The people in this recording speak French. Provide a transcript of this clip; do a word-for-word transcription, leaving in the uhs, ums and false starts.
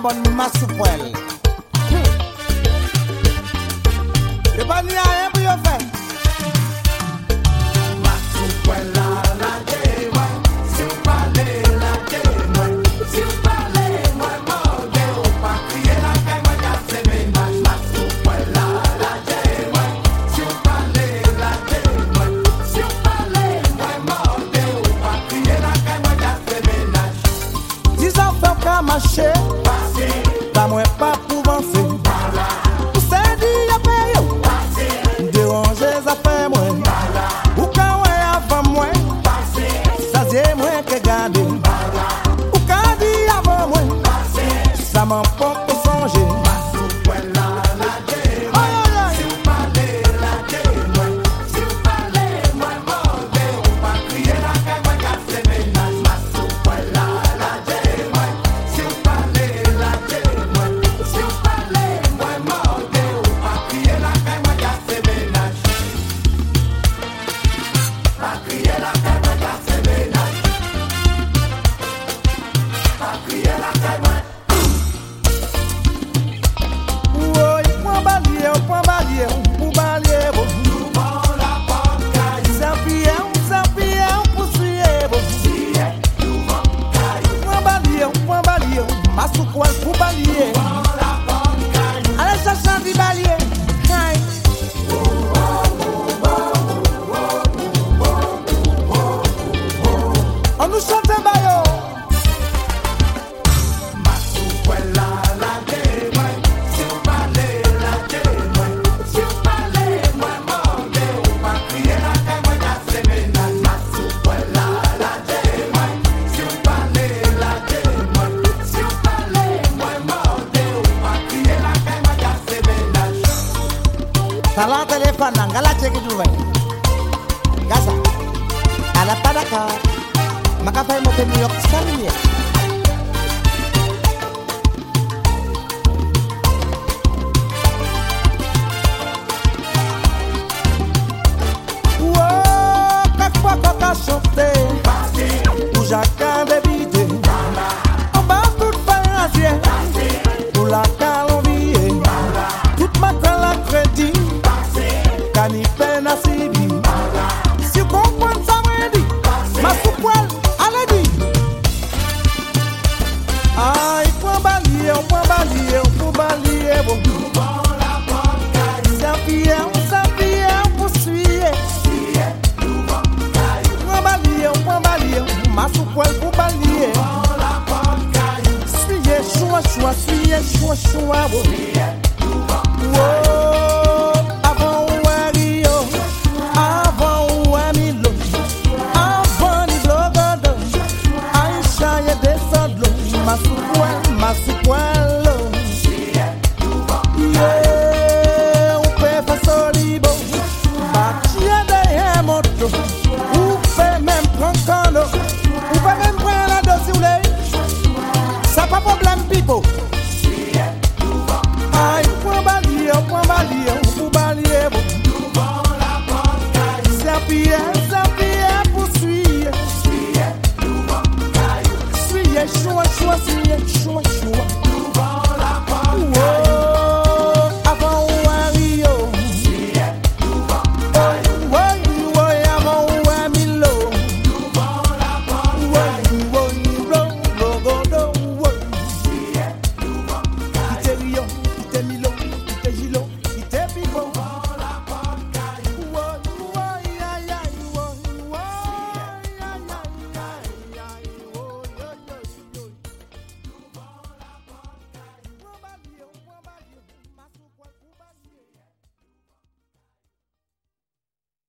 bonne masse poêle. Et pas ni rien pour y faire. Masse poêle la la de moi. Si vous parlez la de moi. Si vous parlez moi mordez ou pas crier la caille moi casse ménage. Masse poêle la la de moi. Si vous parlez la de moi. Si vous parlez moi mordez ou pas crier la caille moi casse ménage. Dix ans fait qu'à marcher. Pas moins pas pour avancer. Pour se dire payer. Déranger ça fait moins. Ou quand ouais avant moi. Ça c'est moins que garder. Ou quand dit avant moi. Ça m'emporte pour songer. Salah téléphone, ngala cek itu baik. Gasa, ala pada kau, maka saya mau ke New York sekali ya. Wow, kakwa kaka chanter, pour chacun d'éviter, on bat toute fantasien, pour la calomnie, toute matin la crédit. Kani pena sibi. Si vous comprenez ça, moi dit. Ma soupoile, allez dit. Aïe, point balier, point balier, point balier, bon. Saint-Pierre, Saint-Pierre, pour suivre. Point balier, point balier, ma soupoile pour balier. Suivez, choix, choix, suivez, choix, choix, bon.